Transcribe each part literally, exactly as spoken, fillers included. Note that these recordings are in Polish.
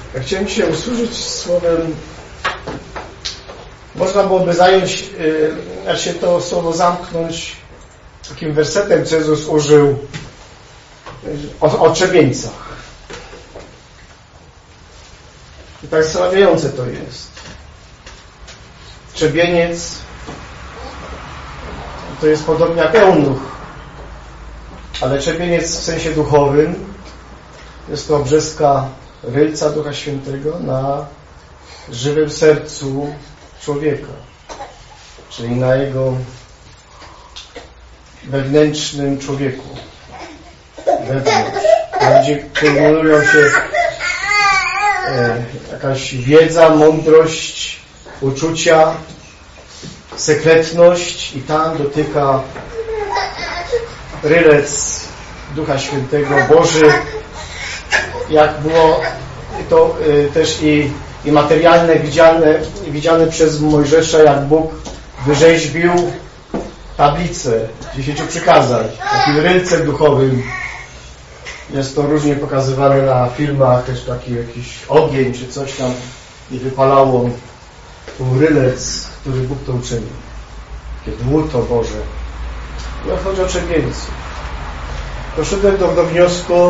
Ja chciałem się usłużyć słowem, można byłoby zająć, jak się to słowo zamknąć takim wersetem, co Jezus użył o, o czebieńcach. I tak zastanawiające to jest. Trzebieniec to jest podobnie jak eunuch, ale trzebieniec w sensie duchowym jest to brzeska rylca Ducha Świętego na żywym sercu człowieka, czyli na jego wewnętrznym człowieku, wewnątrz, tam gdzie kumulują się e, jakaś wiedza, mądrość, uczucia, sekretność i tam dotyka rylec Ducha Świętego, Boży, jak było to y, też i, i materialne, widziane, widziane przez Mojżesza, jak Bóg wyrzeźbił tablicę dziesięciu przykazań, takim rylcem duchowym. Jest to różnie pokazywane na filmach, też taki jakiś ogień czy coś tam i wypalało tu rylec, który Bóg to uczynił. Takie dłuto Boże. I chodzi o czebieńców. Doszedłem do, do wniosku,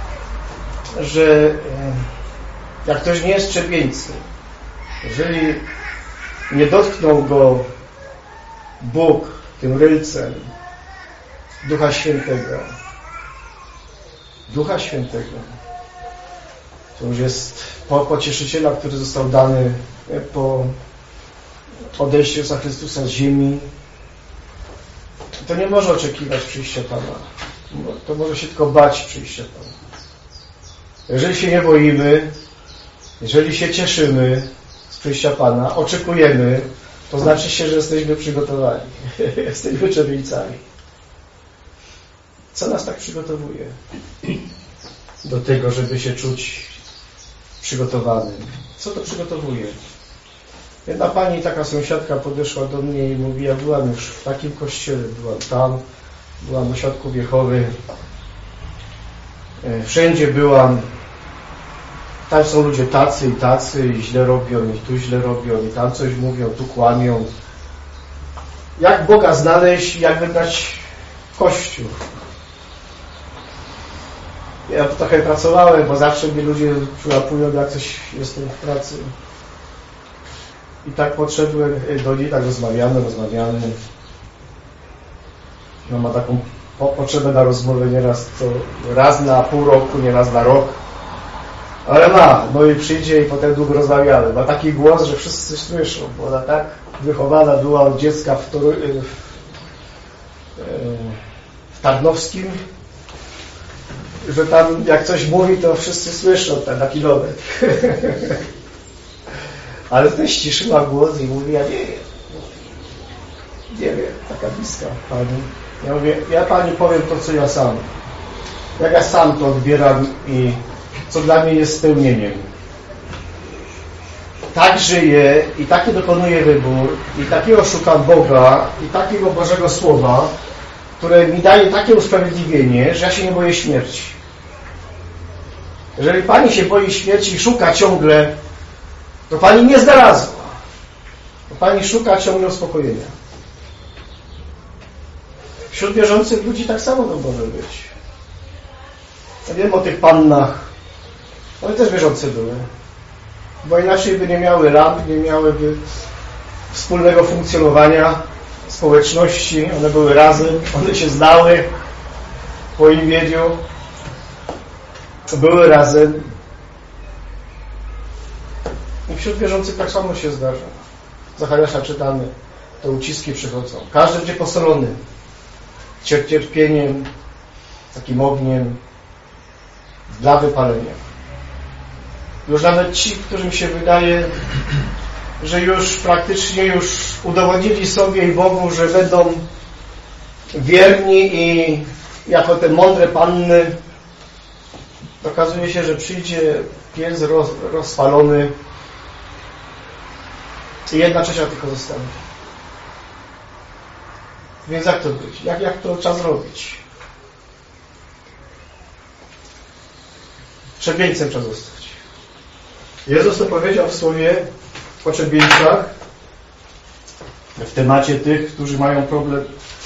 że jak ktoś nie jest czebieńcem, jeżeli nie dotknął go Bóg tym rylcem Ducha Świętego, Ducha Świętego, to już jest po pocieszyciela, który został dany po odejściu Jezusa Chrystusa z ziemi, to nie może oczekiwać przyjścia Pana. To może się tylko bać przyjścia Pana. Jeżeli się nie boimy, jeżeli się cieszymy z przyjścia Pana, oczekujemy, to znaczy się, że jesteśmy przygotowani. Jesteśmy czebieńcami. Co nas tak przygotowuje do tego, żeby się czuć przygotowanym? Co to przygotowuje? Jedna pani, taka sąsiadka podeszła do mnie i mówi, ja byłam już w takim kościele, byłam tam, byłam u Świadków Jehowy, wszędzie byłam, tam są ludzie tacy i tacy i źle robią, i tu źle robią, i tam coś mówią, tu kłamią. Jak Boga znaleźć, jak wybrać Kościół? Ja trochę pracowałem, bo zawsze mnie ludzie przyłapują, jak coś jestem w pracy. I tak podszedłem do niej, tak rozmawiamy, rozmawiamy. No ma taką po, potrzebę na rozmowę nieraz to raz na pół roku, nieraz na rok. Ale ma, no i przyjdzie i potem długo rozmawiamy. Ma taki głos, że wszyscy coś słyszą, bo ona tak wychowana była od dziecka w, Toru, w, w Tarnowskim, że tam jak coś mówi, to wszyscy słyszą tam na kilometr. Ale ten ściszyła głos i mówi, ja nie wiem. Nie wiem, taka bliska pani. Ja mówię, ja pani powiem to, co ja sam. Jak ja sam to odbieram i co dla mnie jest spełnieniem. Tak żyję i taki dokonuję wybór i takiego szukam Boga i takiego Bożego Słowa, które mi daje takie usprawiedliwienie, że ja się nie boję śmierci. Jeżeli pani się boi śmierci i szuka ciągle, to pani nie znalazła. To pani szuka ciągle uspokojenia. Wśród wierzących ludzi tak samo to może być. Ja wiem o tych pannach. One też wierzące były. Bo inaczej by nie miały lamp, nie miałyby wspólnego funkcjonowania społeczności. One były razem, one się znały po imieniu. Były razem. I wśród wierzących tak samo się zdarza. Zachariasza czytamy, te uciski przychodzą. Każdy będzie posolony cierpieniem, takim ogniem dla wypalenia. Już nawet ci, którym się wydaje, że już praktycznie już udowodnili sobie i Bogu, że będą wierni i jako te mądre panny, okazuje się, że przyjdzie piec roz, rozpalony i jedna trzecia tylko zostanie. Więc jak to być? Jak, jak to trzeba zrobić? Trzebieńcem trzeba zostać. Jezus to powiedział w słowie poczebieńcach w temacie tych, którzy mają problem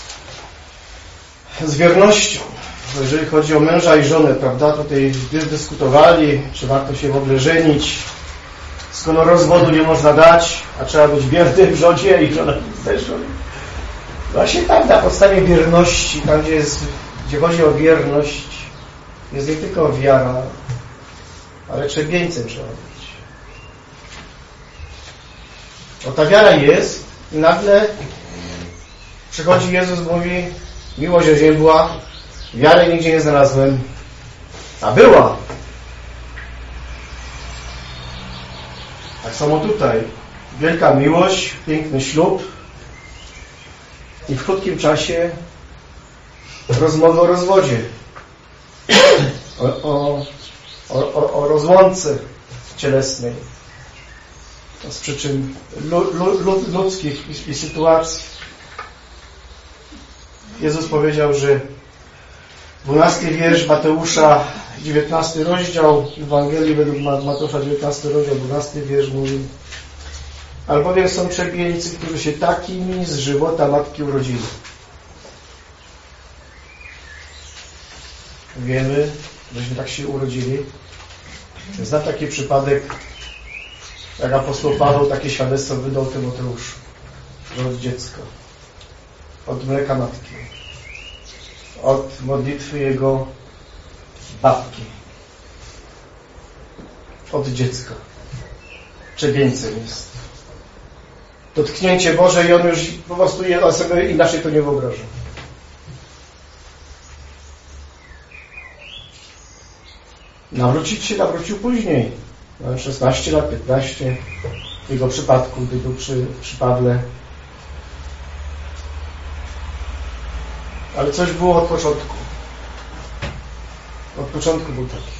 z wiernością. Jeżeli chodzi o męża i żonę, prawda, tutaj dyskutowali, czy warto się w ogóle żenić, skoro rozwodu nie można dać, a trzeba być wiernym w żonie i żona też. Właśnie tak, na podstawie wierności, tam gdzie, jest, gdzie chodzi o wierność, jest nie tylko wiara, ale trzebieńcem trzeba być. O, ta wiara jest i nagle przychodzi Jezus, mówi, miłość oziębła, wiary nigdzie nie znalazłem, a była. Tak samo tutaj. Wielka miłość, piękny ślub i w krótkim czasie rozmowy o rozwodzie, o, o, o, o rozłące cielesnej z przyczyn ludzkich i, i sytuacji. Jezus powiedział, że dwunasty wiersz Mateusza, dziewiętnasty rozdział Ewangelii według Mateusza, dziewiętnasty rozdział, dwunasty wiersz mówi: albowiem są przebieńcy, którzy się takimi z żywota matki urodzili. Wiemy, żeśmy tak się urodzili. Znam taki przypadek, jak apostoł Paweł takie świadectwo wydał Tymoteuszu, że od dziecka, od mleka matki, od modlitwy jego babki, od dziecka. Przebieńcem jest. Dotknięcie Boże i on już po prostu on sobie inaczej to nie wyobraża. Nawrócić się nawrócił później. Miał szesnaście lat, piętnaście. W jego przypadku, gdy był przy, przy Pawle. Ale coś było od początku. Od początku był taki.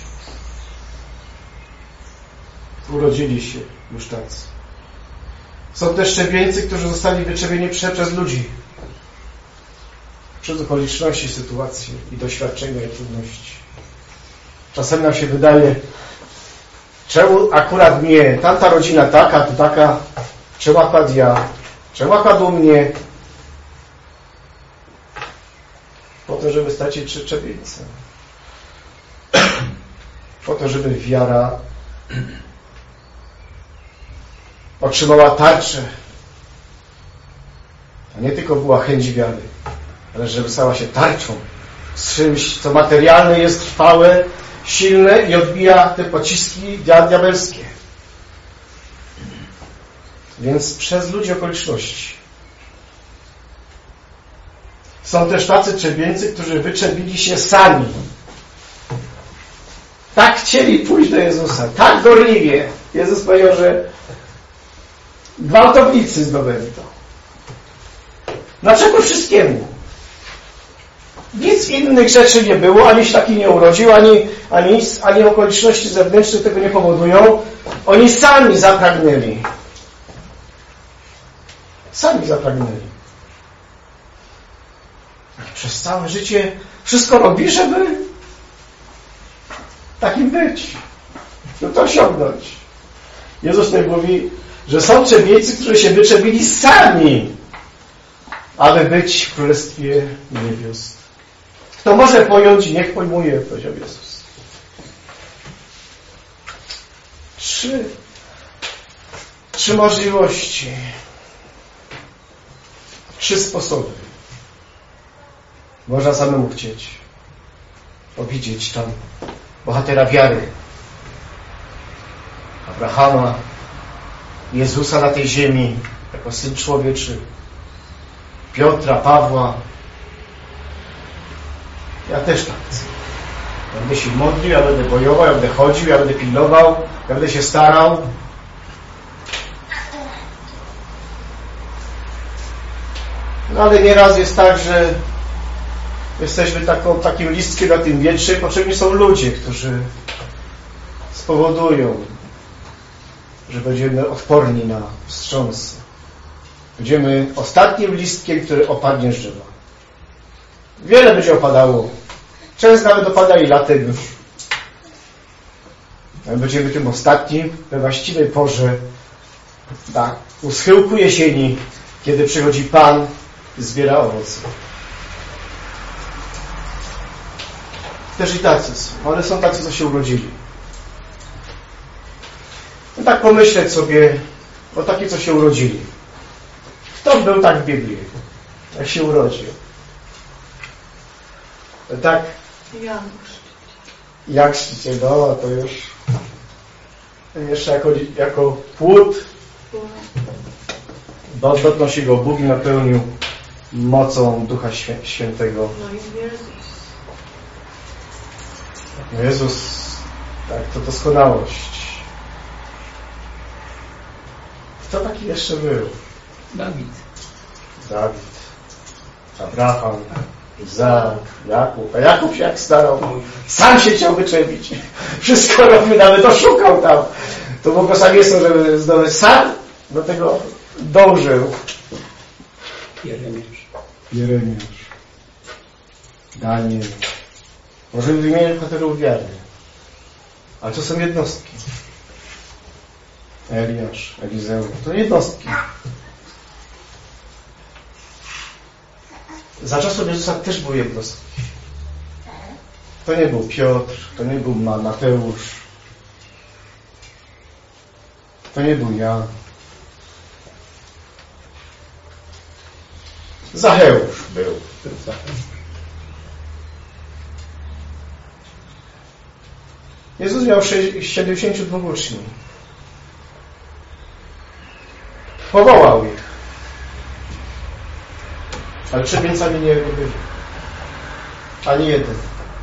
Urodzili się już tacy. Są też szczebieńcy, którzy zostali wyczepieni przez ludzi. Przez okoliczności, sytuacje i doświadczenia i trudności. Czasem nam się wydaje, czemu akurat mnie, tamta rodzina taka, to taka, czemu akurat ja, czemu akurat u mnie? Po to, żeby stać się szczebieńcem. Po to, żeby wiara otrzymała tarczę. To nie tylko była chęć wiary, ale żeby stała się tarczą z czymś, co materialne jest trwałe, silne i odbija te pociski diabelskie. Więc przez ludzi okoliczności. Są też tacy trzebieńcy, którzy wyczepili się sami. Tak chcieli pójść do Jezusa, tak gorliwie. Jezus powiedział, że gwałtownicy zdobyli to. Dlaczego wszystkiemu? Nic innych rzeczy nie było, ani się taki nie urodził, ani, ani, ani okoliczności zewnętrzne tego nie powodują. Oni sami zapragnęli. Sami zapragnęli. I przez całe życie wszystko robi, żeby takim być. No to osiągnąć. Jezus tutaj mówi, że są trzebieńcy, którzy się wyczepili sami, aby być w Królestwie Niebios. Kto może pojąć, niech pojmuje, powiedział Jezus. Trzy, trzy możliwości. Trzy sposoby. Można samemu chcieć. Widzieć tam bohatera wiary. Abrahama, Jezusa na tej ziemi, jako Syn Człowieczy, Piotra, Pawła. Ja też tak chcę. Ja będę się modlił, ja będę bojował, ja będę chodził, ja będę pilnował, ja będę się starał. No ale nieraz jest tak, że jesteśmy taką, takim listkiem na tym wietrze. Potrzebni są ludzie, którzy spowodują, że będziemy odporni na wstrząsy. Będziemy ostatnim listkiem, który opadnie z drzewa. Wiele będzie opadało. Często nawet opada i latem już. My będziemy tym ostatnim we właściwej porze, tak, u schyłku jesieni, kiedy przychodzi Pan i zbiera owoce. Też i tacy są, ale są tacy, co się urodzili. No tak pomyśleć sobie o takich, co się urodzili. Kto był tak w Biblii, jak się urodził? Tak? Janusz. Jak chrzciciel, no to już jeszcze jako, jako płód dotknął go Bóg i napełnił mocą Ducha Świę- Świętego. No i Jezus. Jezus, tak, to doskonałość. Kto taki jeszcze był? Dawid. Dawid, Abraham, Izaak, Jakub. A Jakub się jak starał? Sam się chciał wyczepić. Wszystko robił, nawet oszukał tam. To błogosławieństwo, żeby zdobyć. Sam do tego dążył. Jeremiasz. Jeremiasz. Daniel. Możemy wymieniać bohaterów wiary. Ale to są jednostki. Eliasz, Elizeusz. To jednostki. Za czasów Jezusa też były jednostki. To nie był Piotr, to nie był Mateusz, to nie był Jan. Zacheusz był. Jezus miał siedemdziesięciu dwóch uczniów. Powołał ich. Ale przebieńcami nie byli. Ani jeden.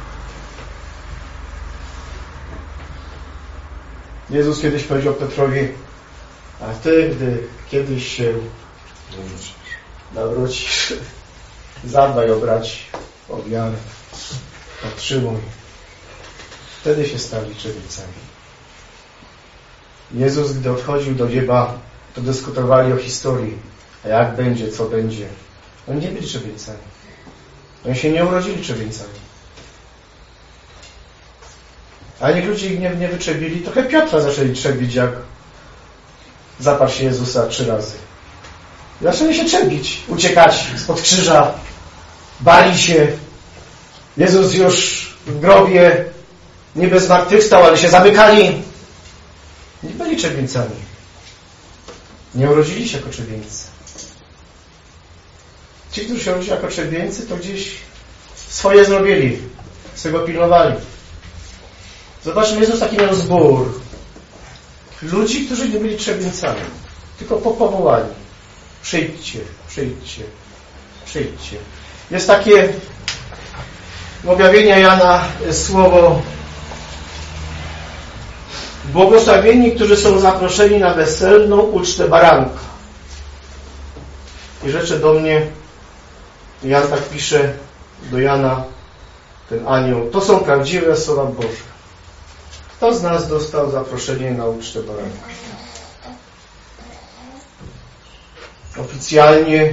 Jezus kiedyś powiedział Petrowi: a ty, gdy kiedyś się nawrócisz, zadbaj o braci, o wiarę, podtrzymuj. Wtedy się stali czebicami. Jezus, gdy odchodził do nieba, to dyskutowali o historii. A jak będzie, co będzie. Oni nie byli czebieńcami. Oni się nie urodzili czebieńcami. A niech ludzie ich nie, nie wyczebili. Trochę Piotra zaczęli trzebić, jak zaparł się Jezusa trzy razy. Zaczęli się trzebić, uciekać spod krzyża. Bali się. Jezus już w grobie niby zmartwychwstał, ale się zamykali. Nie byli czebieńcami. Nie urodzili się jako czebieńcy. Ci, którzy się urodzili jako czebieńcy, to gdzieś swoje zrobili. Swego pilnowali. Zobaczmy, Jezus taki miał zbór ludzi, którzy nie byli czebieńcami, tylko po powołaniu. Przyjdźcie, przyjdźcie, przyjdźcie. Jest takie w objawienia Jana słowo: błogosławieni, którzy są zaproszeni na weselną ucztę baranka. I rzeczy do mnie, Jan tak pisze do Jana, ten anioł, to są prawdziwe słowa Boże. Kto z nas dostał zaproszenie na ucztę baranka? Oficjalnie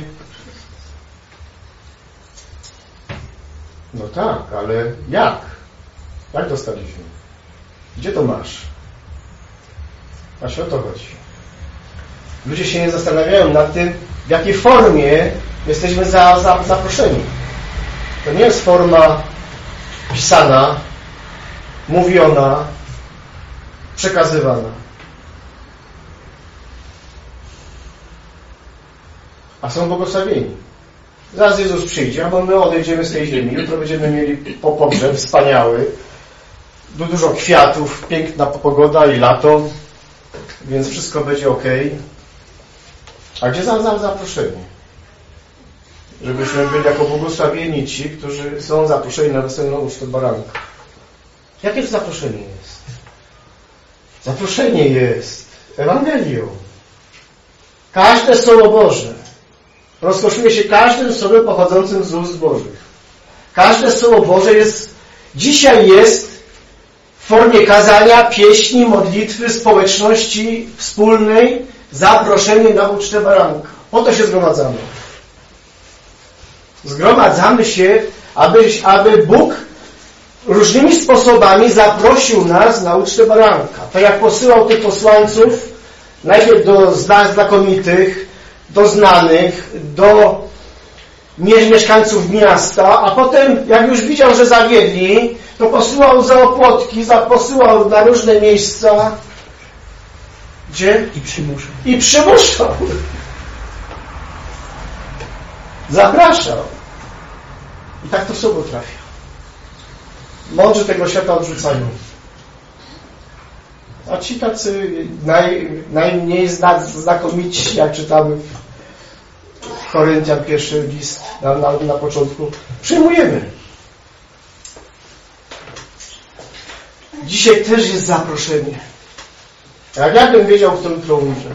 no tak, ale jak? Jak dostaliśmy? Gdzie to masz? Właśnie o to chodzi. Ludzie się nie zastanawiają nad tym, w jakiej formie jesteśmy za, za, zaproszeni. To nie jest forma pisana, mówiona, przekazywana. A są błogosławieni. Zaraz Jezus przyjdzie, albo my odejdziemy z tej ziemi. Jutro będziemy mieli po pogrzeb wspaniały. Dużo kwiatów, piękna pogoda i lato, więc wszystko będzie ok. A gdzie za, za zaproszeni? Żebyśmy byli jako błogosławieni ci, którzy są zaproszeni na weselną ucztę baranka. Jakie to zaproszenie jest? Zaproszenie jest Ewangelią. Każde Słowo Boże rozkoszuje się każdym słowem pochodzącym z ust Bożych. Każde Słowo Boże jest, dzisiaj jest w formie kazania, pieśni, modlitwy, społeczności wspólnej, zaproszenie na ucztę baranka. Po to się zgromadzamy. Zgromadzamy się, aby, aby Bóg różnymi sposobami zaprosił nas na ucztę baranka. Tak jak posyłał tych posłańców najpierw do znakomitych, do znanych, do mieszkańców miasta, a potem jak już widział, że zawiedli, to posyłał za opłotki, posyłał na różne miejsca. Gdzie? I przymuszał. I przymuszał. Zapraszał. I tak to w sobą trafia. Mądrzy tego świata odrzucają. A ci tacy naj, najmniej znakomici, jak czytamy w Koryntian pierwszy list na, na, na początku, przyjmujemy. Dzisiaj też jest zaproszenie. Jak ja bym wiedział, kto jutro umrze,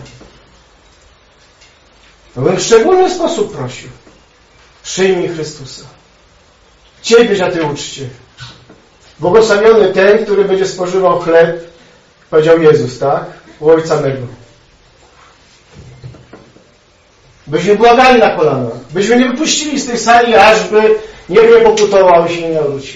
to bym w szczególny sposób prosił. Przyjmij Chrystusa. Ciebie na tej uczcie. Błogosławiony ten, który będzie spożywał chleb, powiedział Jezus, tak? U Ojca mego. Byśmy błagali na kolanach. Byśmy nie wypuścili z tej sali, ażby niech nie pokutował i się nie nawrócił.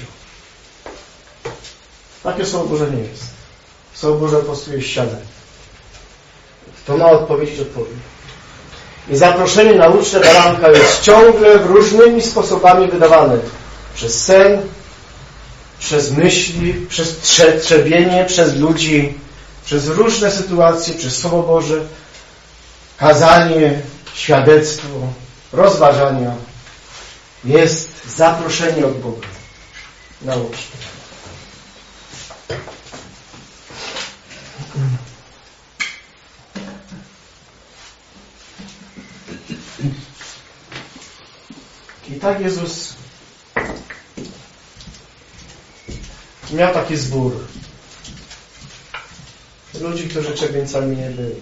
Takie Słowo Boże nie jest. Słowo Boże po prostu jest ścianę. Kto ma odpowiedzieć, odpowie. I zaproszenie na ucztę baranka jest ciągle różnymi sposobami wydawane. Przez sen, przez myśli, przez trzebienie, przez ludzi, przez różne sytuacje, przez Słowo Boże, kazanie, świadectwo, rozważania. Jest zaproszenie od Boga na ucztę. I tak Jezus miał taki zbór ludzi, którzy czerwieńcami nie byli.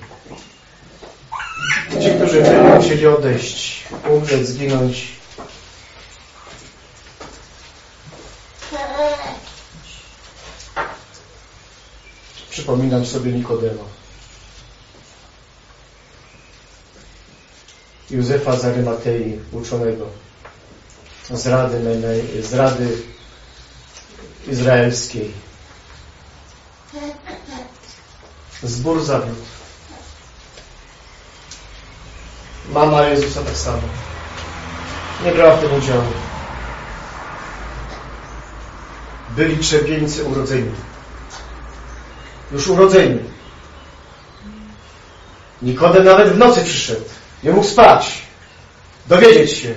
Ci, którzy byli, musieli odejść, umrzeć, zginąć. Przypominam sobie Nikodema. Józefa z Arymatei, uczonego z Rady, z Rady Izraelskiej. Zbór zawiódł. Mama Jezusa tak samo. Nie brała w tym udziału. Byli czerwieńcy urodzeni. Już urodzeni. Nikodem nawet w nocy przyszedł. Nie mógł spać. Dowiedzieć się.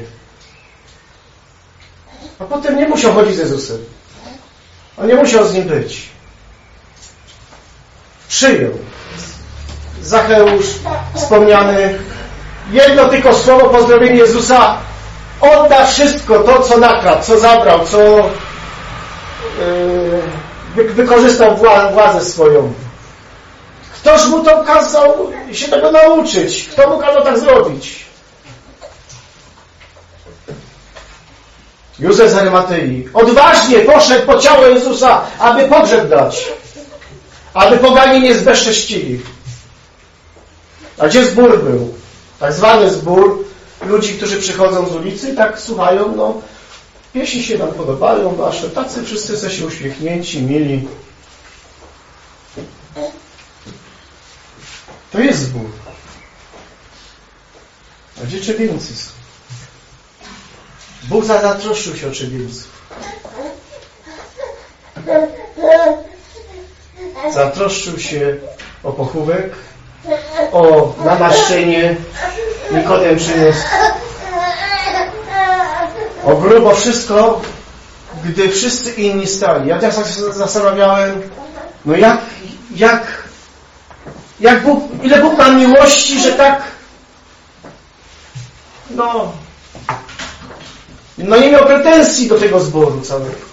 A potem nie musiał chodzić z Jezusem. On nie musiał z Nim być. Przyjął. Zacheusz wspomniany. Jedno tylko słowo pozdrowienie Jezusa. Odda wszystko to, co nakradł, co zabrał, co yy, wykorzystał władzę swoją. Ktoż mu to kazał się tego nauczyć? Kto mu kazał tak zrobić? Józef z Arymatei odważnie poszedł po ciało Jezusa, aby pogrzeb dać. Aby poganie nie zbezcześcili. A gdzie zbór był? Tak zwany zbór ludzi, którzy przychodzą z ulicy i tak słuchają, no pieśni się nam podobają wasze, tacy wszyscy jesteście uśmiechnięci, mili. To jest zbór. A gdzie czerwieńcy są? Bóg zatroszczył się o czerwieńców. Zatroszczył się o pochówek, o namaszczenie. Nikodem przyniósł o grubo wszystko, gdy wszyscy inni stali. Ja tak się zastanawiałem, no jak, jak, jak Bóg, ile Bóg ma miłości, że tak, no, no nie miał pretensji do tego zboru całego.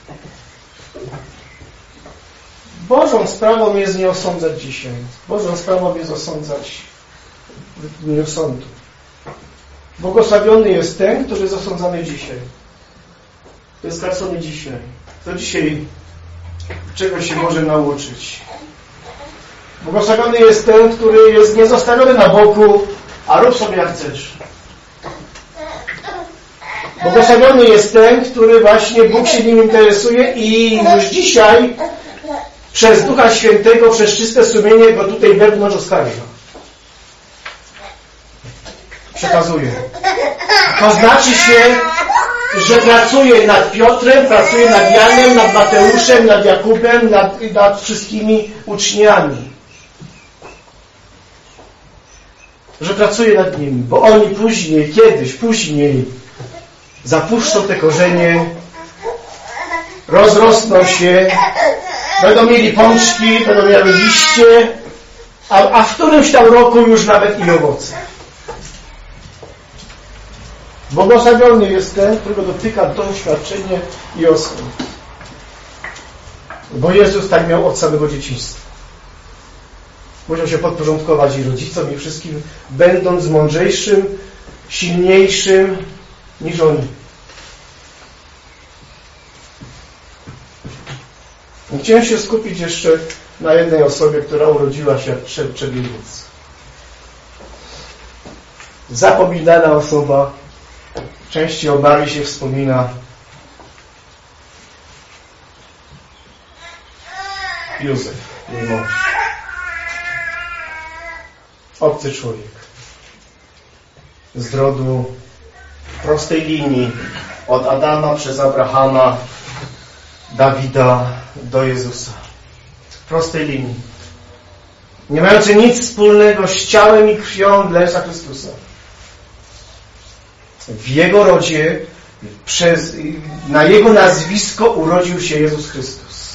Bożą sprawą jest nie osądzać dzisiaj. Bożą sprawą jest osądzać w dniu sądu. Błogosławiony jest ten, który jest osądzany dzisiaj. To jest stracony dzisiaj. Kto dzisiaj czegoś się może nauczyć. Błogosławiony jest ten, który jest niezostawiony na boku, a rób sobie jak chcesz. Błogosławiony jest ten, który właśnie Bóg się nim interesuje i już dzisiaj przez Ducha Świętego, przez czyste sumienie go tutaj wewnątrz oskarża. Przekazuje. To znaczy się, że pracuje nad Piotrem, pracuje nad Janem, nad Mateuszem, nad Jakubem, nad, nad wszystkimi uczniami. Że pracuje nad nimi, bo oni później, kiedyś, później zapuszczą te korzenie, rozrosną się, będą mieli pączki, będą mieli liście, a, a w którymś tam roku już nawet i owoce. Błogosławiony jest ten, którego dotyka doświadczenie i osąd. Bo Jezus tak miał od samego dzieciństwa. Musiał się podporządkować i rodzicom, i wszystkim, będąc mądrzejszym, silniejszym niż oni. Chciałem się skupić jeszcze na jednej osobie, która urodziła się jak czebieniec. Zapominana osoba, częściej o Marii się wspomina. Józef, jej mąż. Obcy człowiek. Z rodu prostej linii od Adama przez Abrahama, Dawida do Jezusa. Prostej linii. Nie mający nic wspólnego z ciałem i krwią dla Jezusa Chrystusa. W Jego rodzie, przez, na Jego nazwisko urodził się Jezus Chrystus.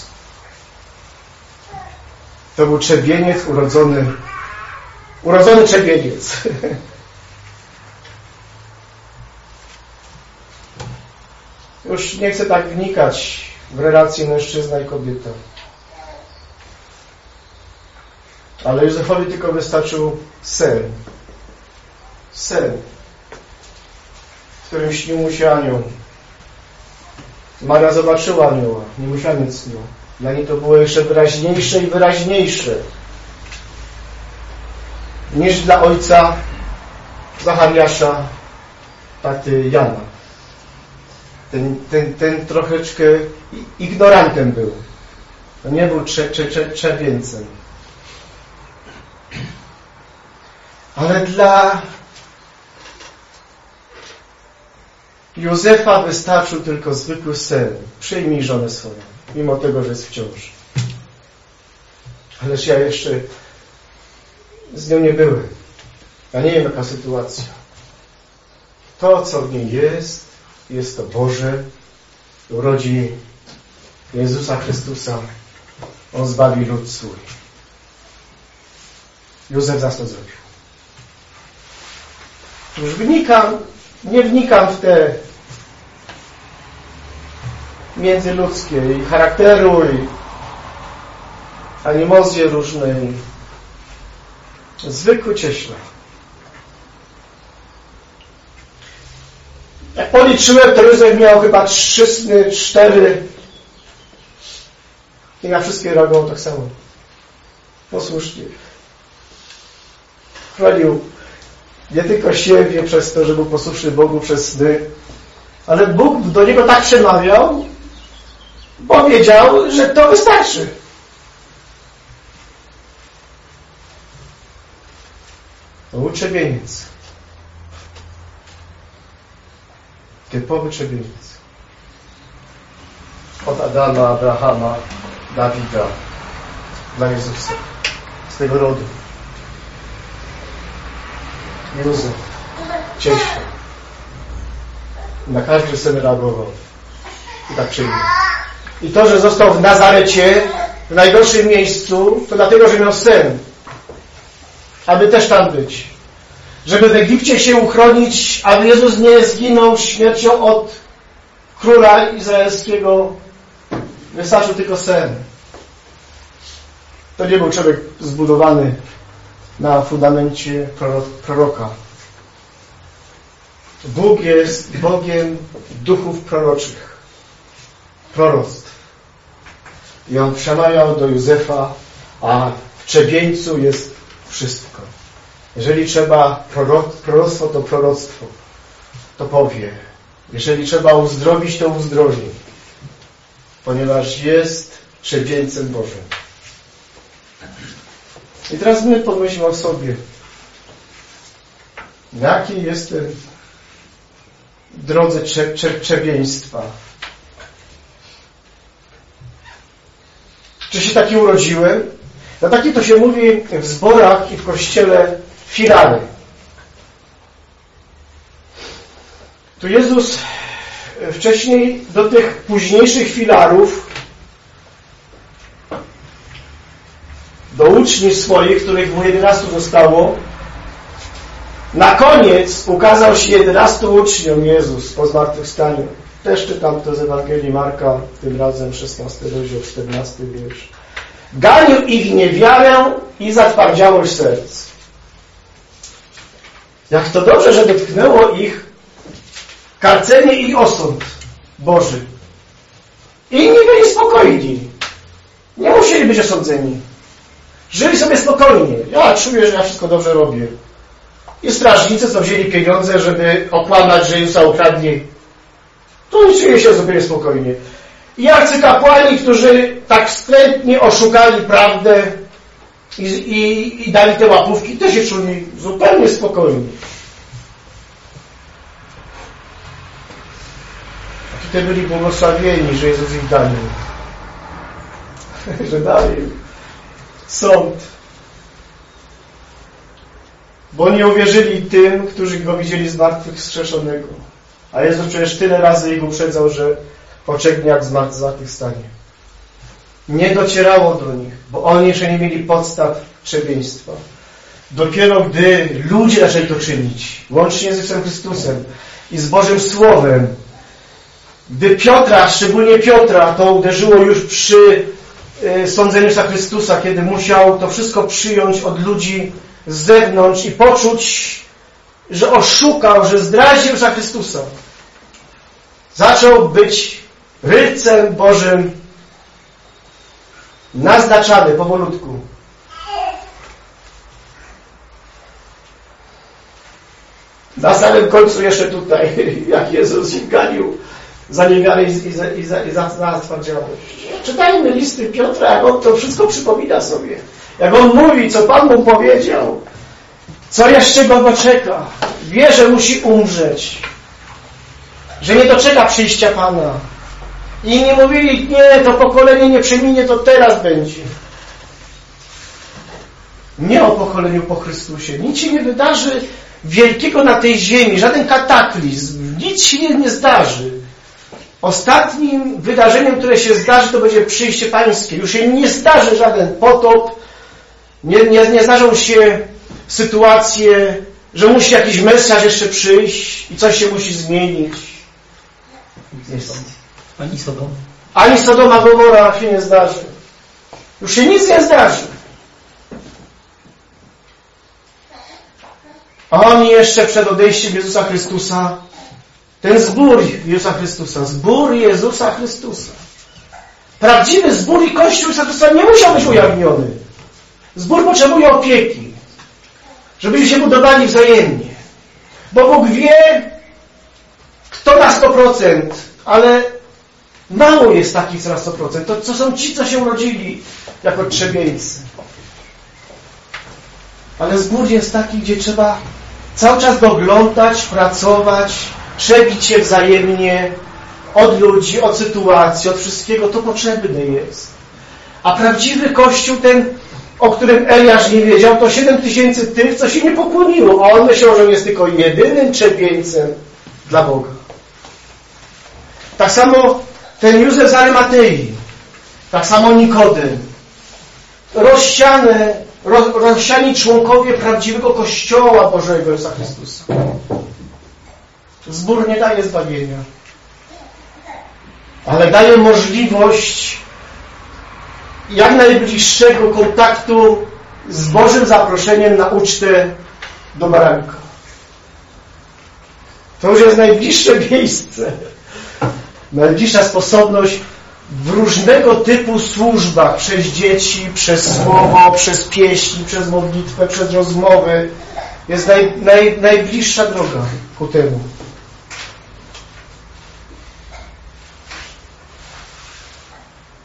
To był czebieniec urodzony, urodzony czebieniec. Już nie chcę tak wnikać w relacje mężczyzna i kobieta. Ale Józefowi tylko wystarczył sen. Sen, w którym śnił mu się anioł. Maria zobaczyła anioła, nie musiała nic snu. Dla niej to było jeszcze wyraźniejsze i wyraźniejsze niż dla ojca Zachariasza, taty Jana. Ten, ten, ten troszeczkę ignorantem był. To nie był cze, cze, cze, czerwieńcem. Ale dla Józefa wystarczył tylko zwykły sen. Przyjmij żonę swoją, mimo tego, że jest w ciąży. Ależ ja jeszcze z nią nie byłem. Ja nie wiem, jaka sytuacja. To, co w niej jest, jest to Boże. Urodzi Jezusa Chrystusa. On zbawi lud swój. Józef za to zrobił. Już wnikam, nie wnikam w te międzyludzkie i charakteru, i animozje różne. I zwykły cieśla. Jak policzyłem, to Józef miał chyba trzy sny, cztery i na wszystkie reagował tak samo. Posłusznie. Chwalił nie tylko siebie przez to, że był posłuszny Bogu przez sny, ale Bóg do niego tak przemawiał, bo wiedział, że to wystarczy. To był czebieniec. Typowy czebieniec. Od Adama, Abrahama, Dawida dla Jezusa. Z tego rodu. Józef, cieśla. Na każdy sen reagował. I tak przyjmie. I to, że został w Nazarecie, w najgorszym miejscu, to dlatego, że miał sen. Aby też tam być. Żeby w Egipcie się uchronić, aby Jezus nie zginął śmiercią od króla izraelskiego. Wystarczył tylko sen. To nie był człowiek zbudowany na fundamencie proroka. Bóg jest Bogiem duchów proroczych. Proroctw. I on przemawiał do Józefa, a w czebieńcu jest wszystko. Jeżeli trzeba proroctwo, to proroctwo. To powie. Jeżeli trzeba uzdrowić, to uzdrowi. Ponieważ jest przebieńcem Bożym. I teraz my pomyślmy o sobie. Na jakiej jestem drodze cze, cze, czebieństwa? Czy się taki urodziłem? Na taki to się mówi w zborach i w kościele filary. Tu Jezus wcześniej do tych późniejszych filarów, do uczniów swoich, których mu jedenastu zostało, na koniec ukazał się jedenastu uczniom Jezus po zmartwychwstaniu. Też czytam to z Ewangelii Marka, tym razem szesnasty rozdział, czternasty wiersz. Ganił ich niewiarę i zatwardziałość serc. Jak to dobrze, że dotknęło ich karcenie i osąd Boży. Inni byli spokojni. Nie musieli być osądzeni. Żyli sobie spokojnie. Ja czuję, że ja wszystko dobrze robię. I strażnicy, co wzięli pieniądze, żeby okłamać, że Jezusa ukradli, to nie czuję się sobie spokojnie. I arcykapłani, którzy tak wstrętnie oszukali prawdę i, i, i dali te łapówki, też się czuli zupełnie spokojni. A tutaj byli błogosławieni, że Jezus ich dali. że dali sąd. Bo nie uwierzyli tym, którzy Go widzieli zmartwychwskrzeszonego. A Jezus przecież tyle razy ich uprzedzał, że po trzech dniach zmartwychwstanie. Nie docierało do nich, bo oni jeszcze nie mieli podstaw przebieństwa. Dopiero gdy ludzie zaczęli to czynić, łącznie z Jezusem Chrystusem i z Bożym Słowem, gdy Piotra, szczególnie Piotra, to uderzyło już przy sądzeniu Jezusa Chrystusa, kiedy musiał to wszystko przyjąć od ludzi z zewnątrz i poczuć, że oszukał, że zdradził Jezusa Chrystusa. Zaczął być rylcem Bożym naznaczany powolutku. Na samym końcu jeszcze tutaj, jak Jezus ich ganił za niewiarę i, i, za, i, za, i za zatwardziałość. Czytajmy listy Piotra, jak on to wszystko przypomina sobie. Jak on mówi, co Pan mu powiedział, co jeszcze go czeka. Wie, że musi umrzeć. Że nie doczeka przyjścia Pana. I nie mówili, nie, to pokolenie nie przeminie, to teraz będzie. Nie o pokoleniu po Chrystusie. Nic się nie wydarzy wielkiego na tej ziemi, żaden kataklizm, nic się nie, nie zdarzy. Ostatnim wydarzeniem, które się zdarzy, to będzie przyjście Pańskie. Już się nie zdarzy żaden potop, nie, nie, nie zdarzą się sytuacje, że musi jakiś Mesjasz jeszcze przyjść i coś się musi zmienić. Jest. Ani Sodoma. Ani Sodoma, Gomora się nie zdarzy. Już się nic nie zdarzy. A oni jeszcze przed odejściem Jezusa Chrystusa, ten zbór Jezusa Chrystusa, zbór Jezusa Chrystusa. Prawdziwy zbór i Kościół Jezusa Chrystusa nie musiał być ujawniony. Zbór potrzebuje opieki, żebyśmy się budowali wzajemnie. Bo Bóg wie, kto na sto procent, ale mało jest takich co na sto procent. To, to są ci, co się urodzili jako trzebieńcy. Ale zbór jest taki, gdzie trzeba cały czas go oglądać, pracować, przebić się wzajemnie od ludzi, od sytuacji, od wszystkiego. To potrzebne jest. A prawdziwy Kościół, ten, o którym Eliasz nie wiedział, to siedem tysięcy tych, co się nie pokłoniło. A on myślał, że jest tylko jedynym trzebieńcem dla Boga. Tak samo ten Józef z Arymatei. Tak samo Nikodem. Rozsiane, roz, rozsiani członkowie prawdziwego Kościoła Bożego Jezusa Chrystusa. Zbór nie daje zbawienia, ale daje możliwość jak najbliższego kontaktu z Bożym zaproszeniem na ucztę do baranka. To już jest najbliższe miejsce, najbliższa sposobność w różnego typu służbach, przez dzieci, przez słowo, przez pieśni, przez modlitwę, przez rozmowy. Jest naj, naj, najbliższa droga ku temu.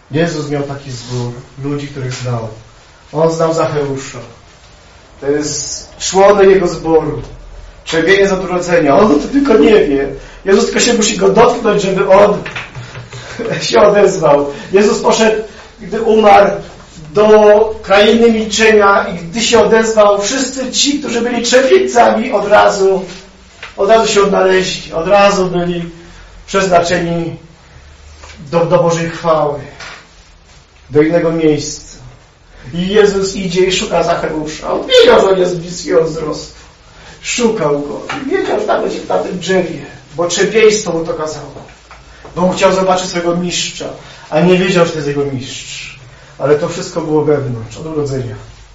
Jezus miał taki zbór ludzi, których znał. On znał Zacheusza. To jest członek jego zboru. Czerwienie z odrodzenia. On to tylko nie wie. Jezus tylko się musi go dotknąć, żeby on się odezwał. Jezus poszedł, gdy umarł, do krainy milczenia i gdy się odezwał, wszyscy ci, którzy byli czerwieńcami, od razu, od razu się odnaleźli. Od razu byli przeznaczeni do, do Bożej chwały. Do innego miejsca. I Jezus idzie i szuka Zacheusza. On wiedział, że on jest bliskiego wzrostu. Szukał go. I wiedział, że tam będzie na tym drzewie. Bo czerwieństwo mu to kazało. Bo on chciał zobaczyć swojego mistrza. A nie wiedział, że to jest jego mistrz. Ale to wszystko było wewnątrz, od urodzenia.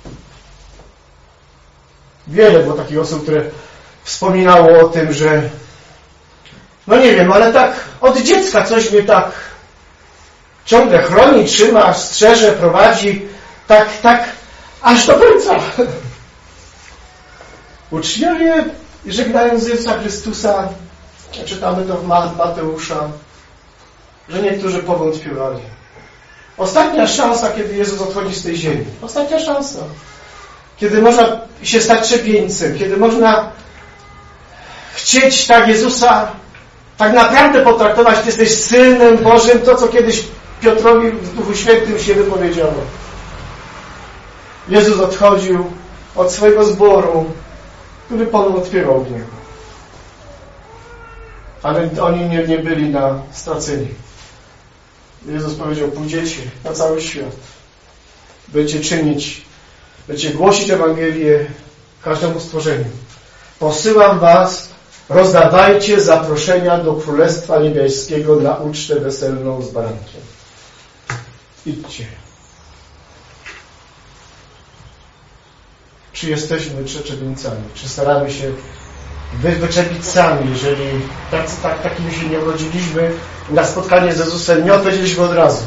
Wiele było takich osób, które wspominało o tym, że no nie wiem, ale tak od dziecka coś mnie tak ciągle chroni, trzyma, strzeże, prowadzi, tak, tak, aż do końca. Uczniowie, żegnając Jezusa Chrystusa, czytamy to w Mateusza, że niektórzy powątpiewali. Ostatnia szansa, kiedy Jezus odchodzi z tej ziemi. Ostatnia szansa. Kiedy można się stać czerwieńcem, kiedy można chcieć tak Jezusa tak naprawdę potraktować, Ty jesteś Synem Bożym, to co kiedyś Piotrowi w Duchu Świętym się wypowiedziało. Jezus odchodził od swojego zboru, który powątpiewał w Niego. Ale oni nie, nie byli na straceni. Jezus powiedział, pójdziecie na cały świat. Będziecie czynić, będziecie głosić Ewangelię każdemu stworzeniu. Posyłam was, rozdawajcie zaproszenia do Królestwa Niebieskiego na ucztę weselną z barankiem. Idźcie. Czy jesteśmy czerwieńcami? Czy staramy się wy, wyczepić sami, jeżeli tak, tak, takimi się nie urodziliśmy, na spotkanie z Jezusem nie odpowiedzieliśmy od razu?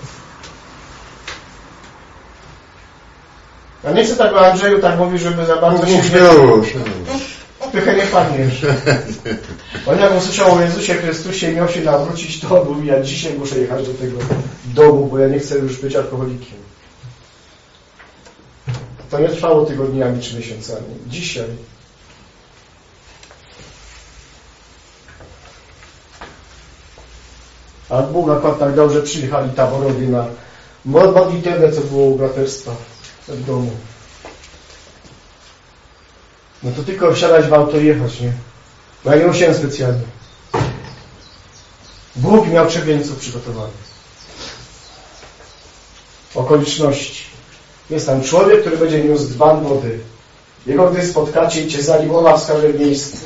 Ja nie chcę tak o Andrzeju tak mówić, żeby za bardzo się pychę nie padniesz. On jak usłyszał o Jezusie Chrystusie i miał się nawrócić, to mówi, ja dzisiaj muszę jechać do tego domu, bo ja nie chcę już być alkoholikiem. To nie trwało tygodniami czy miesiącami. Dzisiaj. A Bóg akurat tak dał, że przyjechali taborowi na modlitewne, co było u braterstwa w domu. No to tylko wsiadać w auto i jechać, nie? Bo ja nie musiałem specjalnie. Bóg miał czerwieńców przygotowanych. Okoliczności. Jest tam człowiek, który będzie niósł dzban wody. Jego gdy spotkacie i cię zaliwoła, wskaże miejsce.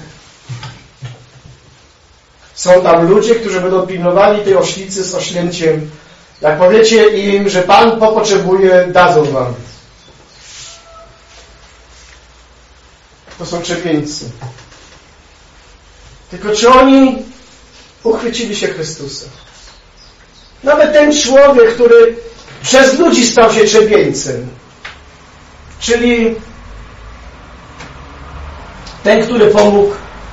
Są tam ludzie, którzy będą pilnowali tej oślicy z oślęciem. Jak powiecie im, że Pan potrzebuje, dadzą wam. To są czerwieńcy. Tylko czy oni uchwycili się Chrystusa? Nawet ten człowiek, który przez ludzi stał się czerwieńcem, czyli ten, który pomógł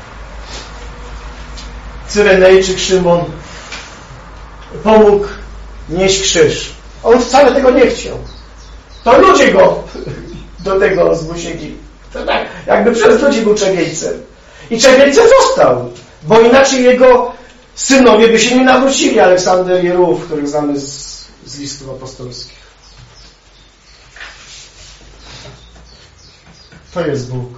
Cyrenejczyk Szymon, pomógł nieść krzyż. On wcale tego nie chciał. To ludzie go do tego zmusili. To tak, jakby przez ludzi był czerwieńcem. I czerwieńcem został, bo inaczej jego synowie by się nie nawrócili. Aleksander i Ruf, których znamy z, z listów apostolskich. To jest Bóg.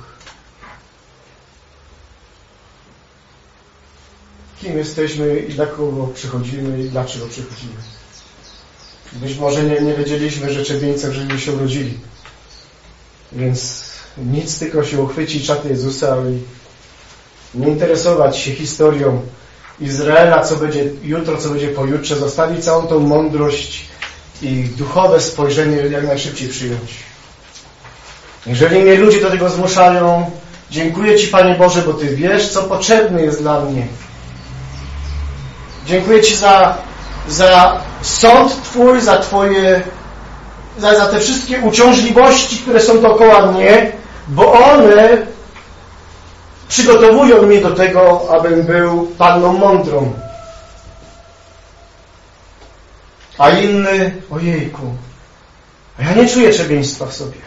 Kim jesteśmy i dla kogo przychodzimy i dlaczego przychodzimy. Być może nie, nie wiedzieliśmy, że czerwieńcem, żeby się urodzili. Więc nic, tylko się uchwycić czaty Jezusa i nie interesować się historią Izraela, co będzie jutro, co będzie pojutrze, zostawić całą tą mądrość i duchowe spojrzenie jak najszybciej przyjąć. Jeżeli mnie ludzie do tego zmuszają, dziękuję Ci, Panie Boże, bo Ty wiesz, co potrzebne jest dla mnie. Dziękuję Ci za, za sąd Twój, za Twoje, za, za te wszystkie uciążliwości, które są dookoła mnie, bo one przygotowują mnie do tego, abym był panną mądrą. A inny, ojejku, a ja nie czuję czebieństwa w sobie.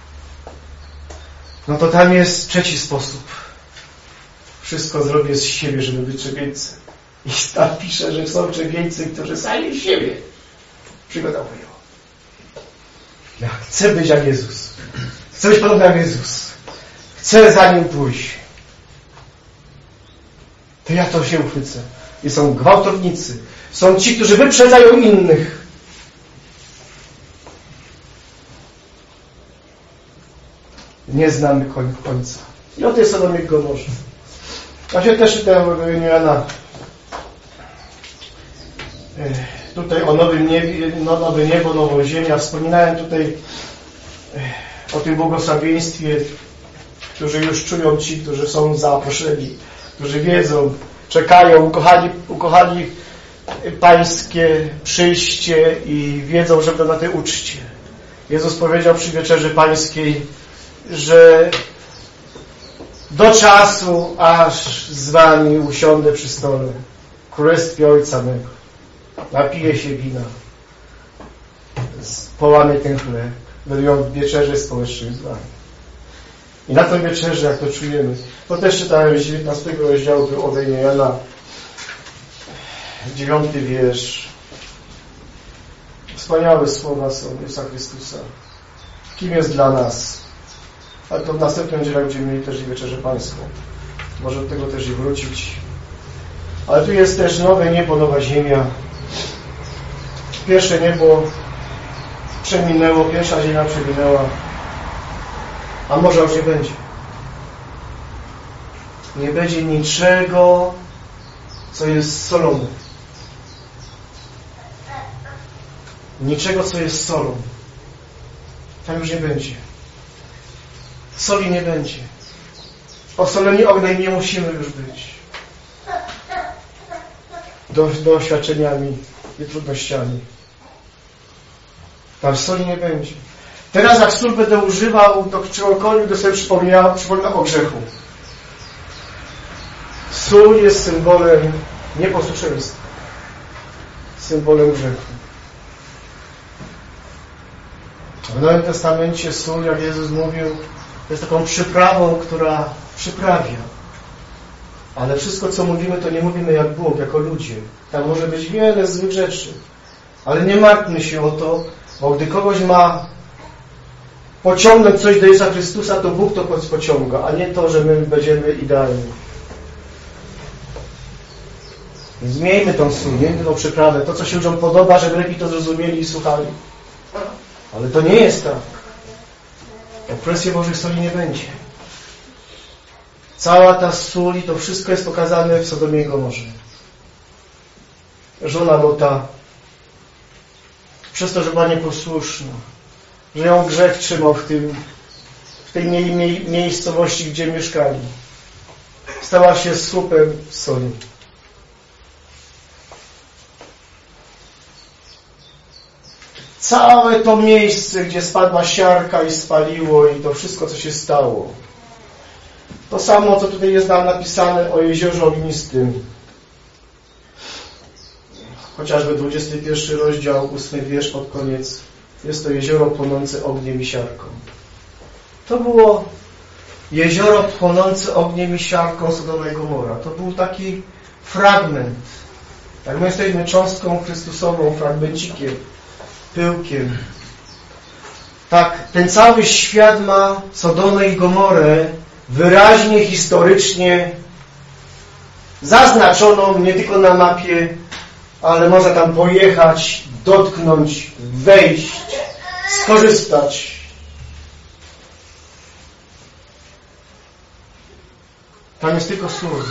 No to tam jest trzeci sposób. Wszystko zrobię z siebie, żeby być czebieńcem. I tam pisze, że są czebieńcy, którzy sami siebie przygotowują. Ja chcę być jak Jezus. Chcę być podobny jak Jezus. Chcę za Nim pójść. To ja to się uchwycę. I są gwałtownicy. Są ci, którzy wyprzedzają innych. Nie znamy końca. I o tej Sodomie i Gomorze. A się też czytałem Jana. Tutaj o nowym niebie, no, nowe niebo, nową ziemię. Wspominałem tutaj o tym błogosławieństwie, którzy już czują ci, którzy są zaproszeni, którzy wiedzą, czekają, ukochali, ukochali Pańskie przyjście i wiedzą, że będą na tej uczcie. Jezus powiedział przy Wieczerzy Pańskiej, że do czasu, aż z wami usiądę przy stole w Królestwie Ojca mego, napiję się wina, połamię ten chleb, będę miał wieczerzę społeczną z wami. I na tę wieczerzę, jak to czujemy, to też czytałem z dziewiętnastego rozdziału objawienia Jana, dziewiąty wiersz. Wspaniałe słowa są Jezusa Chrystusa. Kim jest dla nas? Ale to w następnym niedzielę będziemy mieli też i Wieczerzę Pańską. Może do tego też i wrócić. Ale tu jest też nowe niebo, nowa ziemia. Pierwsze niebo przeminęło, pierwsza ziemia przeminęła. A może już nie będzie. Nie będzie niczego, co jest solą. Niczego, co jest solą. Tam już nie będzie. Soli nie będzie. Osoleni ogniem nie musimy już być. Do, doświadczeniami i trudnościami. Tam soli nie będzie. Teraz jak sól będę używał do czegokolwiek, to sobie przypomina, przypomina o grzechu. Sól jest symbolem nieposłuszeństwa. Symbolem grzechu. W Nowym Testamencie sól, jak Jezus mówił, jest taką przyprawą, która przyprawia. Ale wszystko, co mówimy, to nie mówimy jak Bóg, jako ludzie. Tam może być wiele złych rzeczy. Ale nie martwmy się o to, bo gdy kogoś ma pociągnąć coś do Jezusa Chrystusa, to Bóg to pociąga, a nie to, że my będziemy idealni. Więc miejmy tą sól, miejmy tą przyprawę, to, co się ludziom podoba, żeby lepiej to zrozumieli i słuchali. Ale to nie jest tak. W Królestwie Bożej soli nie będzie. Cała ta sól i to wszystko jest pokazane w Sodomie i Gomorze. Żona Lota, przez to, że była nieposłuszna, że ją grzech trzymał w, tym, w tej mie mie miejscowości, gdzie mieszkali, stała się słupem soli. Całe to miejsce, gdzie spadła siarka i spaliło i to wszystko, co się stało. To samo, co tutaj jest nam napisane o jeziorze ognistym. Chociażby dwudziesty pierwszy rozdział, ósmy wiersz pod koniec. Jest to jezioro płonące ogniem i siarką. To było jezioro płonące ogniem i siarką Sodoma i Gomora. To był taki fragment. Jak my jesteśmy cząstką Chrystusową, fragmencikiem, pyłkiem. Tak, ten cały świat ma Sodomę i Gomorę wyraźnie, historycznie zaznaczoną nie tylko na mapie, ale można tam pojechać, dotknąć, wejść, skorzystać. Tam jest tylko sól.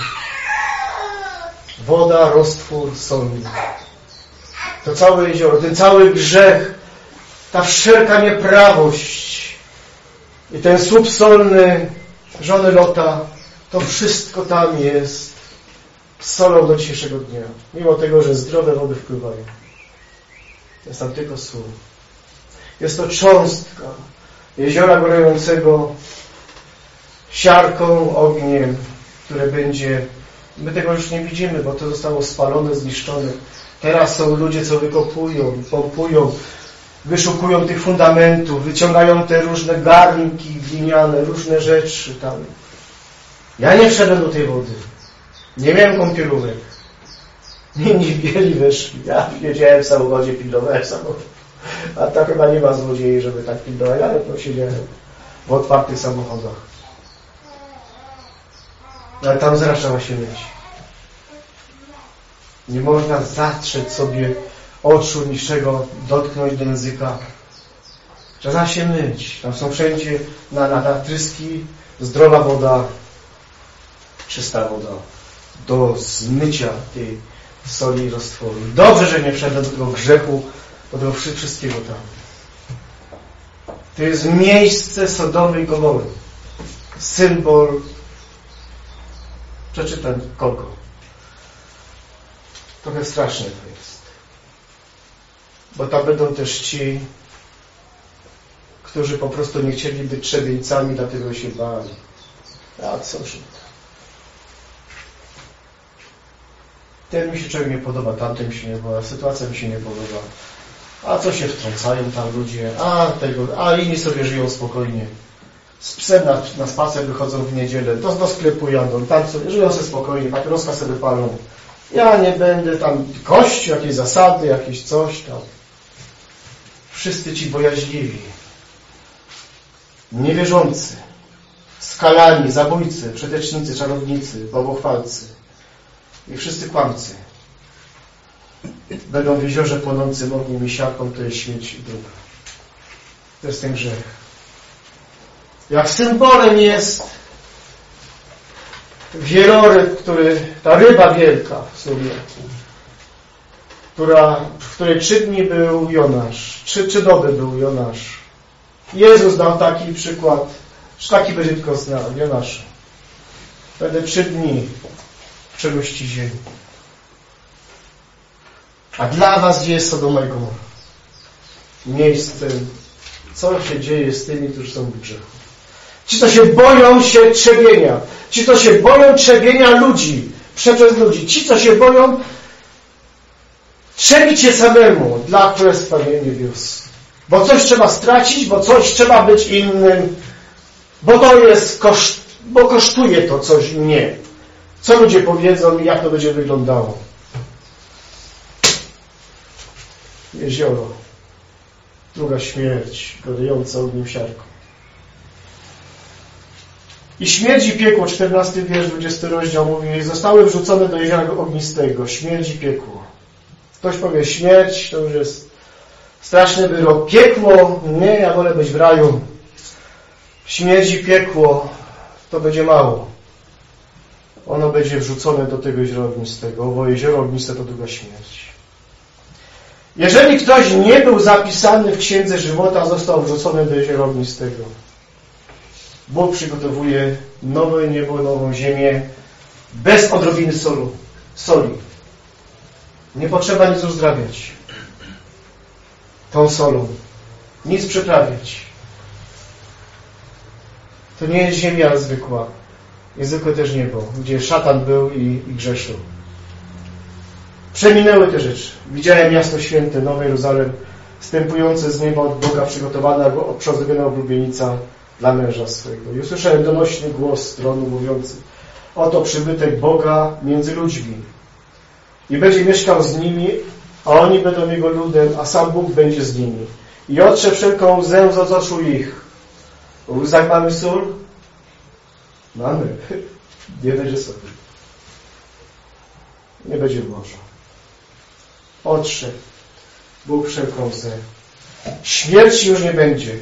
Woda, roztwór, soli. To całe jezioro, ten cały grzech, ta wszelka nieprawość i ten słup solny żony Lota, to wszystko tam jest solą do dzisiejszego dnia. Mimo tego, że zdrowe wody wpływają. Jest tam tylko sól. Jest to cząstka jeziora gorącego siarką, ogniem, które będzie... My tego już nie widzimy, bo to zostało spalone, zniszczone. Teraz są ludzie, co wykopują, pompują, wyszukują tych fundamentów, wyciągają te różne garnki gliniane, różne rzeczy tam. Ja nie wszedłem do tej wody. Nie miałem kąpielówek. Inni bieli weszli. Ja siedziałem w samochodzie, pilnowałem samochód. A tak chyba nie ma złodziei, żeby tak pilnować, ale to siedziałem w otwartych samochodach. Ale tam zaraz trzeba się myć. Nie można zatrzeć sobie oczu, niczego dotknąć do języka. Trzeba się myć. Tam są wszędzie na, na, na tryski zdrowa woda, czysta woda do zmycia tej soli i roztworu. Dobrze, że nie wszedłem do tego grzechu, do tego wszystkiego tam. To jest miejsce Sodomy i Gomory. Symbol. Przeczytam kogo. Trochę straszne to jest. Bo tam będą też ci, którzy po prostu nie chcieli być trzebieńcami, dlatego się bali. A cóż to? Ten mi się człowiek nie podoba, tamten mi się nie podoba, sytuacja mi się nie podoba. A co się wtrącają tam ludzie? A tego, a inni sobie żyją spokojnie. Z psem na, na spacer wychodzą w niedzielę, do, do sklepu jadą, tam sobie, żyją sobie spokojnie, papieroska sobie palą. Ja nie będę tam, kościół, jakieś zasady, jakieś coś tam. Wszyscy ci bojaźliwi, niewierzący, skalani, zabójcy, przetecznicy, czarownicy, bałwochwalcy i wszyscy kłamcy będą w jeziorze płonącym ogniem i siarką, to jest śmierć i druga. To jest ten grzech. Jak symbolem jest wieloryb, który, ta ryba wielka w sumie, która, w której trzy dni był Jonasz, trzy, trzy doby był Jonasz. Jezus dał taki przykład, że taki będzie tylko znał, Jonasz. Będę trzy dni w czeluści ziemi. A dla was gdzie jest Sodoma i Gomora? Miejscem, co się dzieje z tymi, którzy są w grzechu. Ci, co się boją się trzebienia. Ci, co się boją trzebienia ludzi, przez ludzi. Ci, co się boją trzebić się samemu dla Królestwa Niebios. Bo coś trzeba stracić, bo coś trzeba być innym, bo to jest koszt, bo kosztuje to coś mnie. Co ludzie powiedzą i jak to będzie wyglądało. Jezioro. Druga śmierć, gorejąca ogniem siarką. I śmierć i piekło, czternasty wiersz, dwudziesty rozdział mówi, zostały wrzucone do jeziora ognistego. Śmierć i piekło. Ktoś powie, śmierć to już jest straszny wyrok. Piekło, nie, ja wolę być w raju. Śmierć i piekło to będzie mało. Ono będzie wrzucone do tego jeziora ognistego, bo jezioro ogniste to druga śmierć. Jeżeli ktoś nie był zapisany w Księdze Żywota, został wrzucony do jeziora ognistego. Bóg przygotowuje nowe niebo, nową ziemię bez odrobiny solu, soli. Nie potrzeba nic uzdrawiać tą solą. Nic przyprawiać. To nie jest ziemia zwykła. Jest zwykłe też niebo, gdzie szatan był i, i grzeszył. Przeminęły te rzeczy. Widziałem miasto święte, Nowy Jeruzalem, wstępujące z nieba od Boga, przygotowane jako przyozdobiona oblubienica dla męża swego. I usłyszałem donośny głos z tronu mówiący, oto przybytek Boga między ludźmi. I będzie mieszkał z nimi, a oni będą Jego ludem, a sam Bóg będzie z nimi. I otrze wszelką łzę z oczu ich. W łzach mamy sól? Mamy. Nie będzie soli. Nie będzie morza. Otrze Bóg wszelką łzę. Śmierci już nie będzie.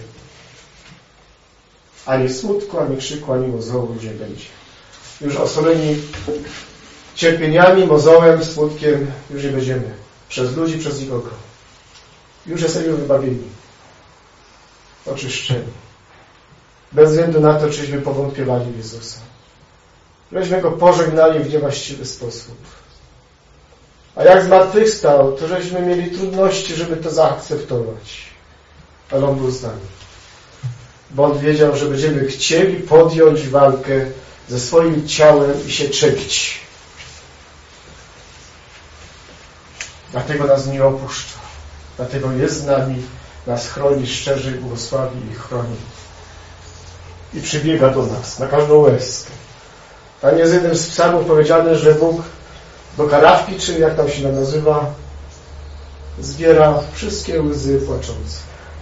Ani smutku, ani krzyku, ani mozołu już nie będzie. Już osoleni cierpieniami, mozołem, smutkiem już nie będziemy. Przez ludzi, przez nikogo. Już jesteśmy wybawieni. Oczyszczeni. Bez względu na to, czyśmy powątpiewali w Jezusa. Żeśmy Go pożegnali w niewłaściwy sposób. A jak zmartwychwstał, to żeśmy mieli trudności, żeby to zaakceptować. Ale On był z nami. Bo On wiedział, że będziemy chcieli podjąć walkę ze swoim ciałem i się czepić. Dlatego nas nie opuszcza. Dlatego jest z nami, nas chroni, szczerze, błogosławi i chroni. I przybiega do nas na każdą łezkę. Tam jest jednym z psalmów powiedziane, że Bóg do karawki, czy jak tam się nazywa, zbiera wszystkie łzy płaczące.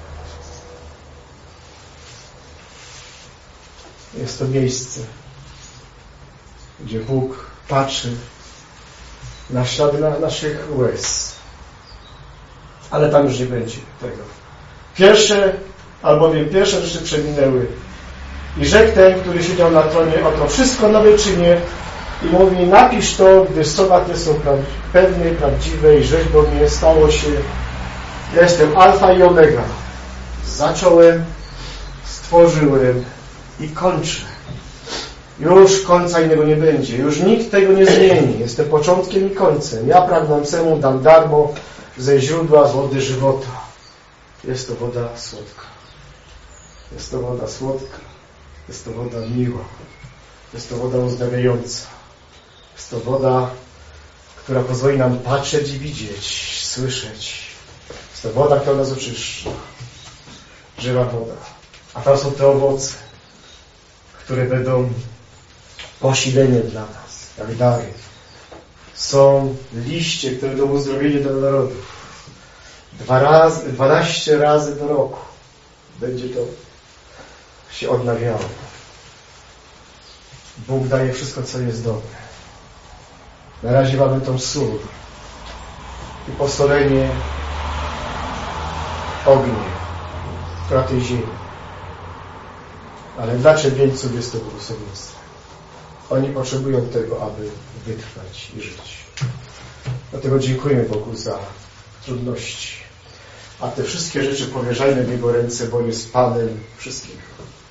Jest to miejsce, gdzie Bóg patrzy na ślady na naszych łez. Ale tam już nie będzie tego. Pierwsze, albowiem pierwsze rzeczy przeminęły. I rzekł ten, który siedział na tronie, oto wszystko nowe czynię. I mówi, napisz to, gdyż słowa te są pra pewne, prawdziwe i rzeźbą mnie stało się. Ja jestem alfa i omega. Zacząłem, stworzyłem i kończę. Już końca innego nie będzie. Już nikt tego nie zmieni. Jestem początkiem i końcem. Ja pragnącemu dam darmo ze źródła wody żywota. Jest to woda słodka. Jest to woda słodka. Jest to woda miła. Jest to woda uzdrawiająca. Jest to woda, która pozwoli nam patrzeć i widzieć, słyszeć. Jest to woda, która nas oczyszcza. Żywa woda. A tam są te owoce, które będą posileniem dla nas, jak dary. Są liście, które będą uzdrowieniem dla narodów. Dwa razy, dwanaście razy do roku będzie to się odnawiało. Bóg daje wszystko, co jest dobre. Na razie mamy tą sól i posolenie ognia, która tej ziemi. Ale dla czerwieńców jest to błogosławieństwo. Oni potrzebują tego, aby wytrwać i żyć. Dlatego dziękujemy Bogu za trudności. A te wszystkie rzeczy powierzajmy w Jego ręce, bo jest Panem wszystkiego.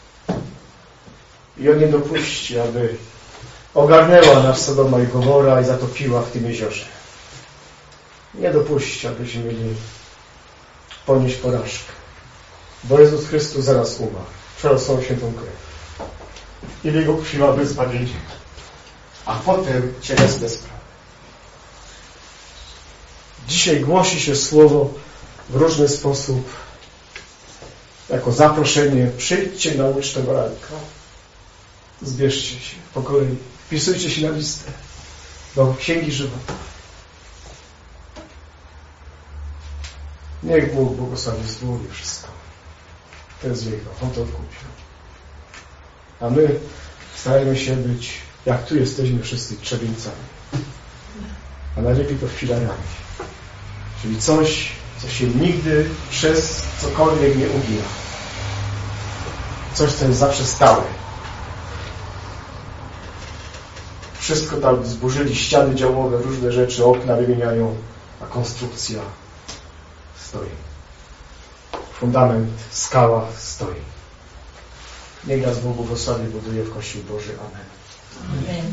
I On nie dopuści, aby ogarnęła nas Sodoma i Gomora i zatopiła w tym jeziorze. Nie dopuści, abyśmy mieli ponieść porażkę. Bo Jezus Chrystus zaraz umarł. Przelał swoją świętą krew. I w Jego krwi mamy zbawienie. A potem cielesne sprawy. Dzisiaj głosi się słowo w różny sposób jako zaproszenie. Przyjdźcie na ucztę baranka. Zbierzcie się po kolei. Wpisujcie się na listę do Księgi Żywota. Niech Bóg błogosławi zbór i wszystko. To jest Jego. On to odkupił. A my starajmy się być, jak tu jesteśmy wszyscy, czerwieńcami. A najlepiej to filarami. Czyli coś, co się nigdy przez cokolwiek nie ugina. Coś, co jest zawsze stałe. Wszystko tam zburzyli, ściany działowe, różne rzeczy, okna wymieniają, a konstrukcja stoi. Fundament, skała stoi. Niech nas Bóg błogosławi, buduje w Kościół Boży. Amen. Amen.